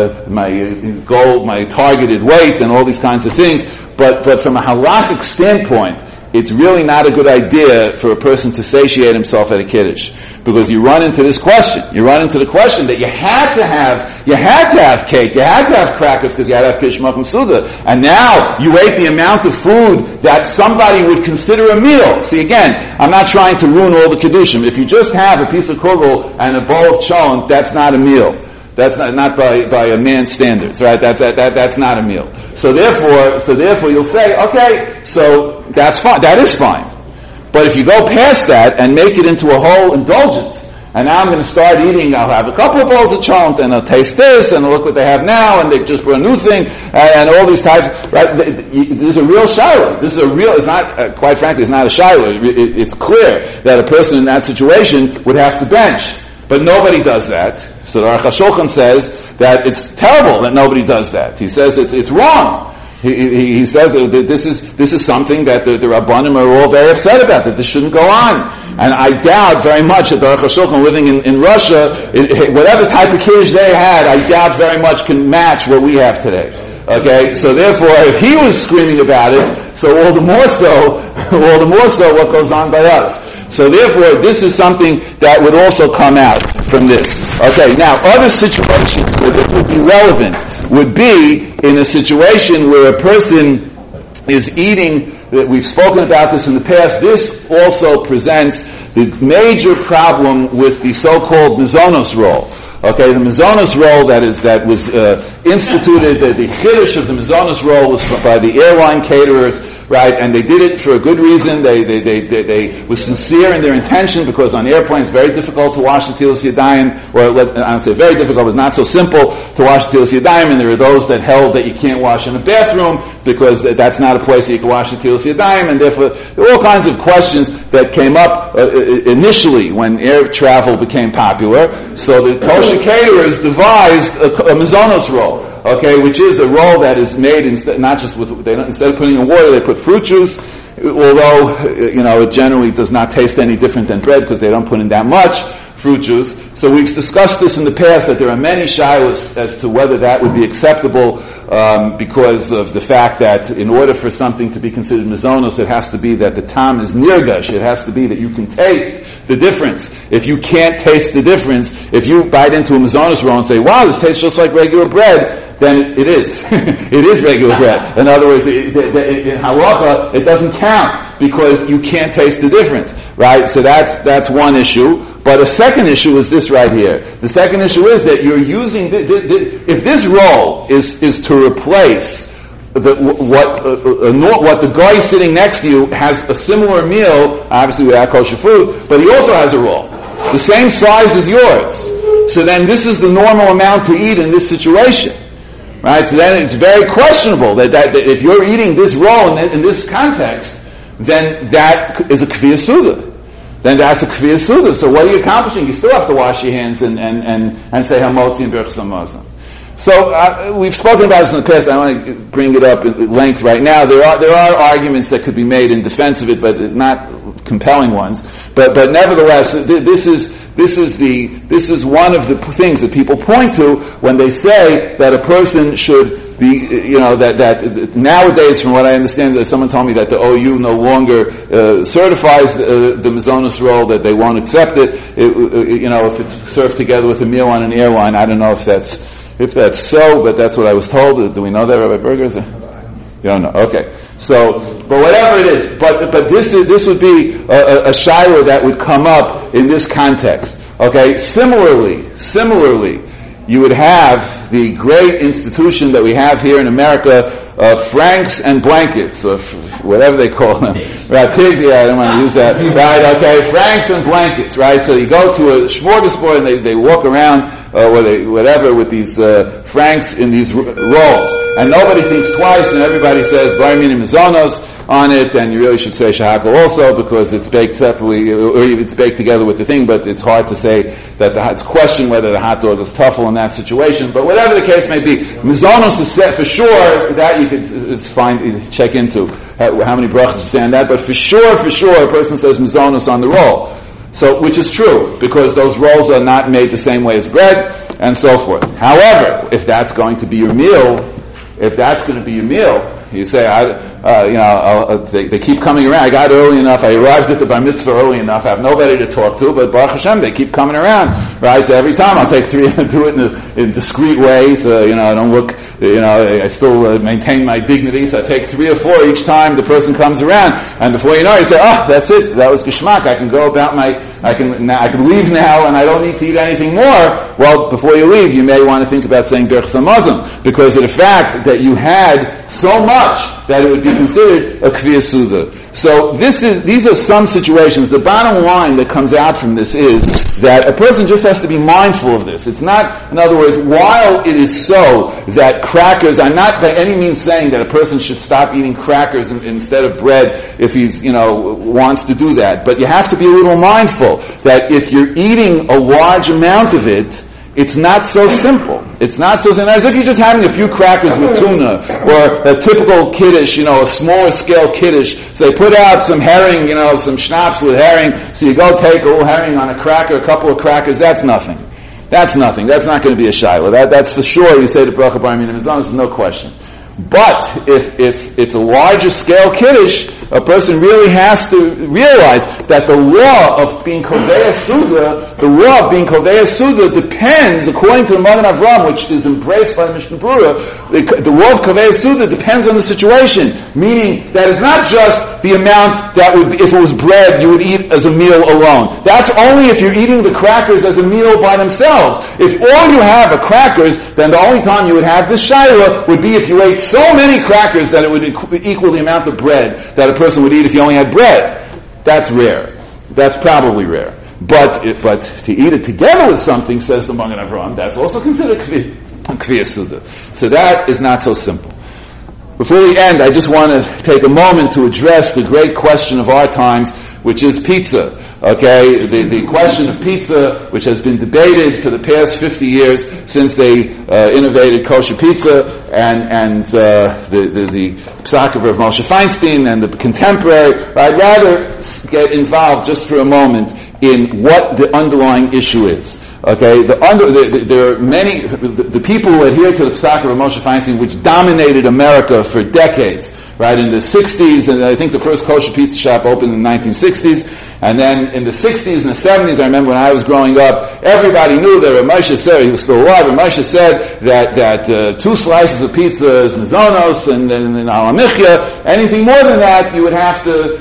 A: goal, my targeted weight, and all these kinds of things. But from a halachic standpoint, it's really not a good idea for a person to satiate himself at a kiddush, because you run into this question. You run into the question that you had to have cake, you had to have crackers because you had to have kiddush makom suda, and now you ate the amount of food that somebody would consider a meal. See, again, I'm not trying to ruin all the kiddushim. If you just have a piece of kugel and a bowl of cholent, that's not a meal. That's not by a man's standards, right? That's not a meal. So therefore you'll say, okay, so that's fine. That is fine. But if you go past that and make it into a whole indulgence, and now I'm going to start eating, I'll have a couple of bowls of cholent, and I'll taste this, and look what they have now, and they just brought a new thing, and all these types, right? This is a real shiloh. It's not, quite frankly, it's not a shiloh. It's clear that a person in that situation would have to bench. But nobody does that. So the Aruch HaShulchan says that it's terrible that nobody does that. He says it's wrong. He says that this is something that the Rabbanim are all very upset about, that this shouldn't go on. And I doubt very much that the Aruch HaShulchan living in Russia, whatever type of kiddush they had, I doubt very much can match what we have today. Okay, so therefore, if he was screaming about it, so all the more so what goes on by us. So therefore, this is something that would also come out from this. Okay, now, other situations where this would be relevant, would be in a situation where a person is eating, we've spoken about this in the past, this also presents the major problem with the so-called Mizonos roll. Okay, the Mizonos roll that was instituted, the chiddush of the Mizonos roll was by the airline caterers, right? And they did it for a good reason. They were sincere in their intention, because on airplanes it's very difficult to wash the tilas yadayim, or I don't say very difficult, but not so simple to wash the tilas yadayim. And there are those that held that you can't wash in a bathroom because that's not a place where you can wash the tilas yadayim, and therefore there were all kinds of questions that came up initially when air travel became popular. So the kosher caterers devised a Mizonos roll, okay, which is a roll that is made instead of putting in water, they put fruit juice. Although it generally does not taste any different than bread because they don't put in that much fruit juice. So we've discussed this in the past, that there are many shilas as to whether that would be acceptable, because of the fact that in order for something to be considered mizonos, it has to be that the tam is nirgash. It has to be that you can taste the difference. If you can't taste the difference, if you bite into a mizonos roll and say, wow, this tastes just like regular bread, then it is. It is regular bread. In other words, in halacha, it doesn't count because you can't taste the difference, right? So that's one issue. But a second issue is this right here. The second issue is that you're using, if this roll is to replace what the guy sitting next to you has a similar meal, obviously without kosher food, but he also has a roll, the same size as yours. So then this is the normal amount to eat in this situation. Right, so then it's very questionable that if you're eating this roll in this context, then that is a kviya suda. Then that's a kviya suda. So what are you accomplishing? You still have to wash your hands and say hamotzi and berach samazon. So we've spoken about this in the past. I don't want to bring it up at length right now. There are arguments that could be made in defense of it, but not compelling ones. But nevertheless, this is one of the things that people point to when they say that a person should be, that nowadays, from what I understand, that someone told me that the OU no longer certifies the mizonos roll, that they won't accept it. If it's served together with a meal on an airline. I don't know if that's so, but that's what I was told. Do we know that, Rabbi Berger? You don't know. Okay. So, but whatever it is, but this would be a shiloh that would come up in this context. Okay. Similarly, you would have the great institution that we have here in America, franks and blankets, or whatever they call them. Right, pigs, I don't want to use that. Right, okay, franks and blankets, right? So you go to a smorgasbord and they walk around, whatever, with these franks in these rolls. And nobody thinks twice, and everybody says, Bar Minim Mizonos on it, and you really should say Shahakal also, because it's baked separately, or it's baked together with the thing, but it's hard to say that it's questioned whether the hot dog is tuffle in that situation. But whatever the case may be, Mizonos is set for sure, that you could check into how many brachas stand that, but for sure, a person says Mizonos on the roll. So, which is true, because those rolls are not made the same way as bread, and so forth. However, if that's going to be your meal, you say, they keep coming around. I got early enough. I arrived at the bar mitzvah early enough. I have nobody to talk to, but Baruch Hashem, they keep coming around. Right? So every time I'll take three and do it in discreet ways. I don't look. I still maintain my dignity. So I take 3 or 4 each time the person comes around, and before you know it, you say, that's it. That was geschmack. I can go about I can leave now, and I don't need to eat anything more. Well, before you leave, you may want to think about saying berach samazon, because of the fact that you had so much that it would be considered a kviya suda. So these are some situations. The bottom line that comes out from this is that a person just has to be mindful of this. It's not, in other words, while it is so that crackers, I'm not by any means saying that a person should stop eating crackers instead of bread if he's, wants to do that. But you have to be a little mindful that if you're eating a large amount of it, it's not so simple. It's not so simple. As if you're just having a few crackers with tuna, or a typical kiddush, a smaller scale kiddush. So they put out some herring, some schnapps with herring. So you go take a little herring on a cracker, a couple of crackers. That's nothing. That's nothing. That's not going to be a shiloh. That's for sure. You say the bracha bar minim mizonos, no question. But if it's a larger scale kiddush, a person really has to realize that the law of being Kovei Suda, depends, according to the Magen Avraham, which is embraced by the Mishnah Berurah, the law of Kovei Suda depends on the situation, meaning that it's not just the amount that would, if it was bread, you would eat as a meal alone. That's only if you're eating the crackers as a meal by themselves. If all you have are crackers, then the only time you would have this shaila would be if you ate so many crackers that it would equal the amount of bread that a person would eat if he only had bread. That's rare. That's probably rare. But to eat it together with something, says the Magen Avraham, that's also considered Kviyas Suda. So that is not so simple. Before we end, I just want to take a moment to address the great question of our times, which is pizza. Okay, the question of pizza, which has been debated for the past 50 years since they innovated kosher pizza, and the psak of Rav Moshe Feinstein and the contemporary. I'd rather get involved just for a moment in what the underlying issue is. Okay, there are many, the people who adhere to the psak of Moshe Feinstein, which dominated America for decades, right, in the 60s, and I think the first kosher pizza shop opened in the 1960s, and then in the 60s and the 70s, I remember when I was growing up, everybody knew that Rav Moshe said, he was still alive, Rav Moshe said that 2 slices of pizza is mazonos, and al hamichya, anything more than that, you would have to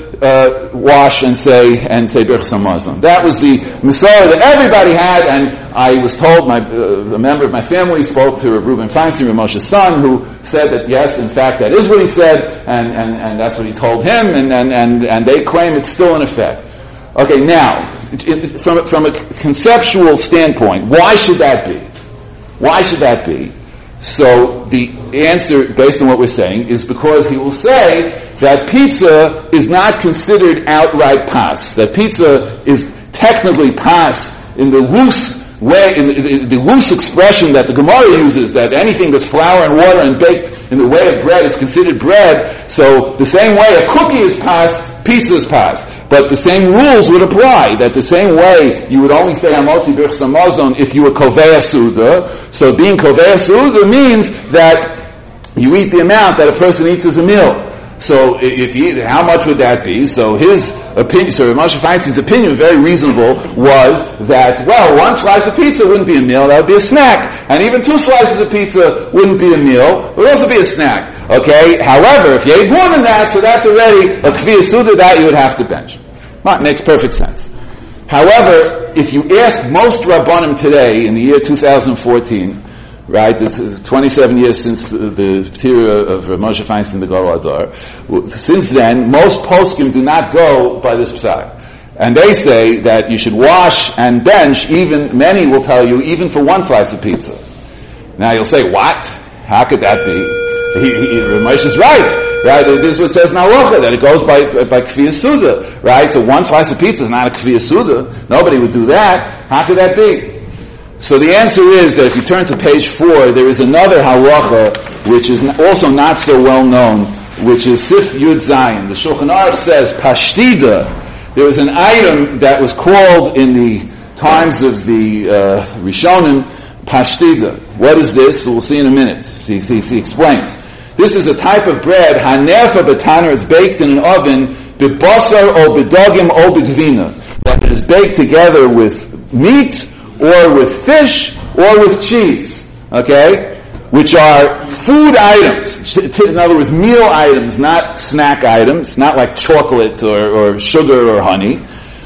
A: wash and say Birchas Hamazon. That was the Masorah that everybody had, and I was told, a member of my family spoke to Reuben Feinstein, Rav Moshe's son, who said that yes, in fact, that is what he said, and that's what he told him, and they claim it's still in effect. Okay, now, from a conceptual standpoint, why should that be? Why should that be? So the answer, based on what we're saying, is because he will say that pizza is not considered outright pas. That pizza is technically pas in the loose way, in the loose expression that the Gemara uses, that anything that's flour and water and baked in the way of bread is considered bread. So the same way a cookie is pas, pizza is pas. But the same rules would apply, that the same way you would only say Hamotzi Birchas Hamazon if you were Kovei Suda. So being Kovei Suda means that you eat the amount that a person eats as a meal. So if you eat, how much would that be? So his opinion, so Rav Moshe Feinstein's opinion, very reasonable, was that, well, 1 slice of pizza wouldn't be a meal, that would be a snack. And even 2 slices of pizza wouldn't be a meal, it would also be a snack. Okay? However, if you ate more than that, so that's already a Kviyas Suda, that you would have to bench. That makes perfect sense. However, if you ask most Rabbanim today, in the year 2014, right, this is 27 years since the Ptira of Moshe Feinstein, the Gadol Hador, since then, most poskim do not go by this psak. And they say that you should wash and bench, many will tell you, even for 1 slice of pizza. Now you'll say, what? How could that be? Moshe is right. Right? This is what it says in Halacha, that it goes by Kviyas Suda. Right? So 1 slice of pizza is not a Kviyas Suda. Nobody would do that. How could that be? So the answer is that if you turn to page 4, there is another Halacha, which is also not so well known, which is Sif Yud Zayin. The Shulchan Aruch says, Pashtida. There was an item that was called in the times of the Rishonim, Pashtida. What is this? So we'll see in a minute. He explains. This is a type of bread, hanerfa b'taner, is baked in an oven, b'basar or b'dogim or b'gvina, that is baked together with meat, or with fish, or with cheese. Okay? Which are food items. In other words, meal items, not snack items, not like chocolate or sugar or honey.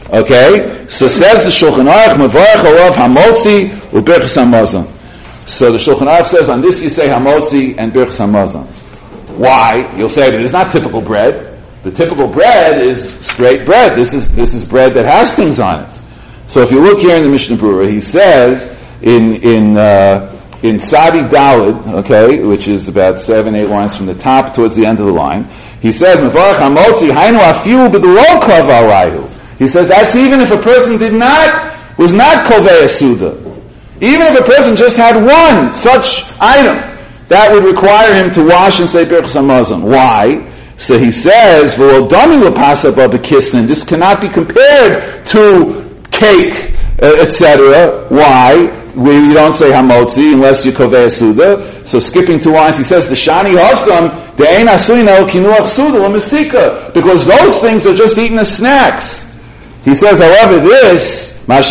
A: Okay? So says the Shulchan Aruch, Mevarach olav hamotzi u'birchas hamazon. So the Shulchan Aruch says, on this you say hamotzi and birchas hamazon. Why? You'll say that it's not typical bread. The typical bread is straight bread. This is bread that has things on it. So if you look here in the Mishnah Berurah, he says in Sadi Daled, okay, which is about 7-8 lines from the top towards the end of the line, he says, Mevarach hamotzi hainu afilu b'delo kav alayhu. He says that's even if a person was not Kovei Suda. Even if a person just had 1 such item, that would require him to wash and say Birchas Hamazon. Why? So he says, this cannot be compared to cake, etc. Why? We don't say Hamotzi unless you Kovei Suda. So skipping 2 lines, he says, the Shani Hosam Because those things are just eaten as snacks. He says, however, this, but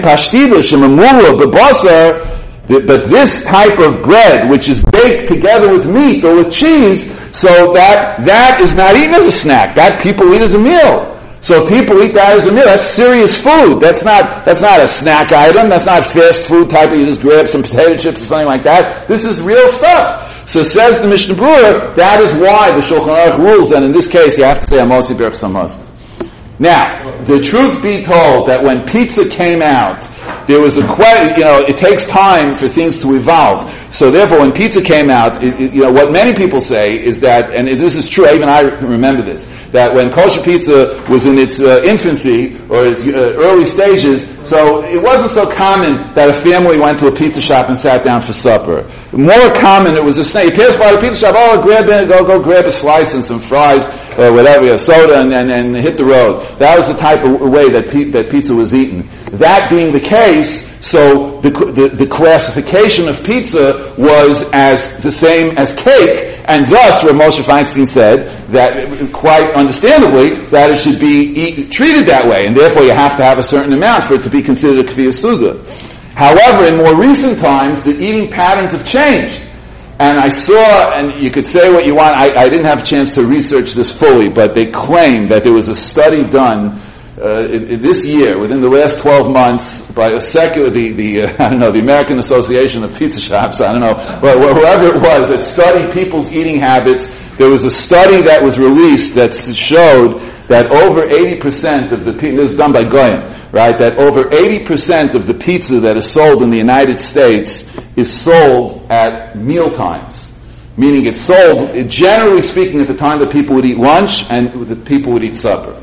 A: this type of bread, which is baked together with meat or with cheese, so that is not eaten as a snack. That people eat as a meal. So if people eat that as a meal, that's serious food. That's not a snack item. That's not fast food type of you just grab some potato chips or something like that. This is real stuff. So says the Mishnah Berurah, that is why the Shulchan Aruch rules that in this case you have to say Amosi Berach Samaz. Now, the truth be told that when pizza came out, there was it takes time for things to evolve. So therefore, when pizza came out, what many people say is that, and this is true, even I remember this, that when kosher pizza was in its infancy, or its early stages, so it wasn't so common that a family went to a pizza shop and sat down for supper. More common, it was a snack. You pass by the pizza shop, go grab a slice and some fries, or whatever, a soda, and hit the road. That was the type of way that pizza was eaten. That being the case, so the classification of pizza was as the same as cake, and thus Rav Moshe Feinstein said that, quite understandably, that it should be treated that way, and therefore you have to have a certain amount for it to be considered a kfiyas suda. However, in more recent times, the eating patterns have changed. And I saw, and you could say what you want, I didn't have a chance to research this fully, but they claim that there was a study done this year, within the last 12 months, by a secular, the American Association of Pizza Shops, but whoever it was that studied people's eating habits. There was a study that was released that showed that over 80% of the pizza, this was done by Goyim, right, that over 80% of the pizza that is sold in the United States is sold at meal times. Meaning it's sold, generally speaking, at the time that people would eat lunch and that people would eat supper.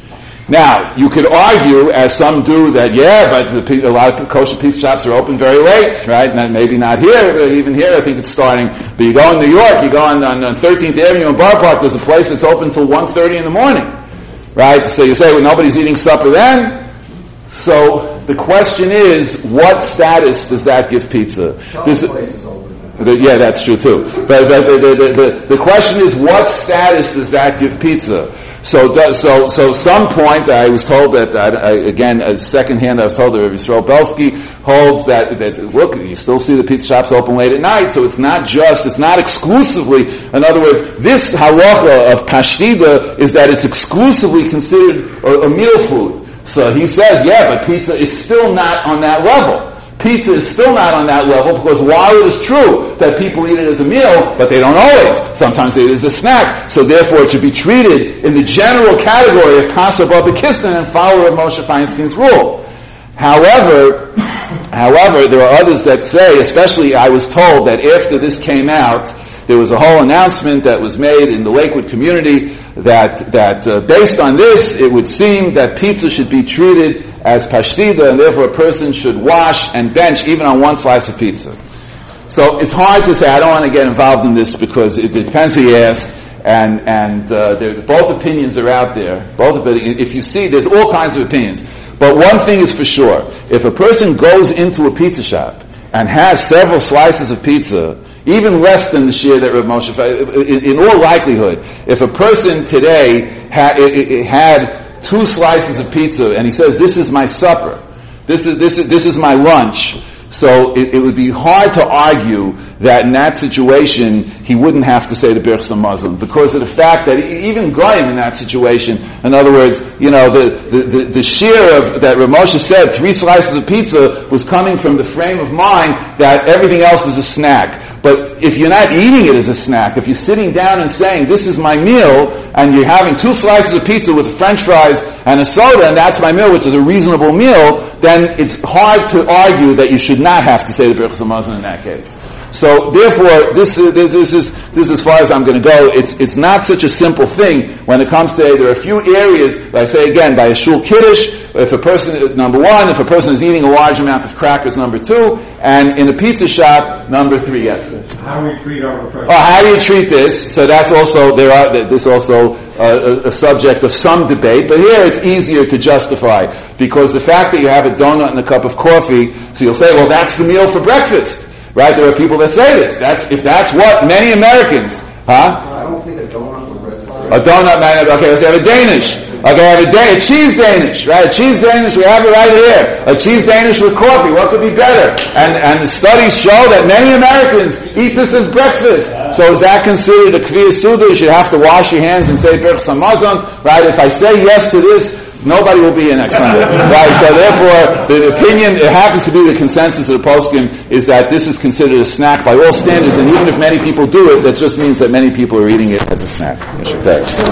A: Now, you could argue, as some do, that but a lot of kosher pizza shops are open very late, right? Maybe not here, but even here I think it's starting. But you go in New York, you go on 13th Avenue in Bar Park, there's a place that's open till 1:30 in the morning, right? So you say, well, nobody's eating supper then? So the question is, what status does that give pizza? Yeah, that's true too. But the question is, what status does that give pizza? So some point I was told that, again, secondhand I was told that Rabbi Yisrael Belsky holds that, look, you still see the pizza shops open late at night, so it's not exclusively, in other words, this halacha of pashtida is that it's exclusively considered a meal food. So he says, but pizza is still not on that level. Pizza is still not on that level because while it is true that people eat it as a meal, but they don't always. Sometimes they eat it as a snack. So therefore it should be treated in the general category of Kasser Baba Kistan and follow Rav Moshe Feinstein's rule. However, there are others that say, especially I was told that after this came out, there was a whole announcement that was made in the Lakewood community that based on this, it would seem that pizza should be treated as pashtida, and therefore a person should wash and bench even on one slice of pizza. So it's hard to say. I don't want to get involved in this because it depends who you ask, and both opinions are out there. If you see, there's all kinds of opinions. But one thing is for sure: if a person goes into a pizza shop and has several slices of pizza, even less than the share that Rav Moshe, in all likelihood, if a person today had 2 slices of pizza and he says, this is my supper, this is my lunch, so it would be hard to argue that in that situation he wouldn't have to say the Birch Muslim because of the fact that even Goyim in that situation, in other words, the share of that Rav Moshe said 3 slices of pizza was coming from the frame of mind that everything else is a snack. But if you're not eating it as a snack, if you're sitting down and saying, this is my meal, and you're having 2 slices of pizza with french fries and a soda, and that's my meal, which is a reasonable meal, then it's hard to argue that you should not have to say the Birchas Hamazon in that case. So therefore, this is as far as I'm going to go. It's not such a simple thing when it comes to, there are a few areas, I say again, by a shul kiddush, if a person, number 1, if a person is eating a large amount of crackers, number 2, and in a pizza shop, number 3, yes.
E: How do we treat our refreshments?
A: How do you treat this? So that's also, this also a subject of some debate, but here it's easier to justify, because the fact that you have a donut and a cup of coffee, so you'll say, well, that's the meal for breakfast. Right? There are people that say this. If that's what many Americans Huh?
C: I don't think a donut or bread.
A: A donut man. Okay, let's have a Danish. Okay, have a cheese Danish, right? A cheese Danish, we have it right here. A cheese Danish with coffee. What could be better? And the studies show that many Americans eat this as breakfast. So is that considered a Kviyas Suda? You should have to wash your hands and say Birch Samazon, right? If I say yes to this, nobody will be here next Sunday. Right? So therefore, the opinion, it happens to be the consensus of the poskim, is that this is considered a snack by all standards, and even if many people do it, that just means that many people are eating it as a snack.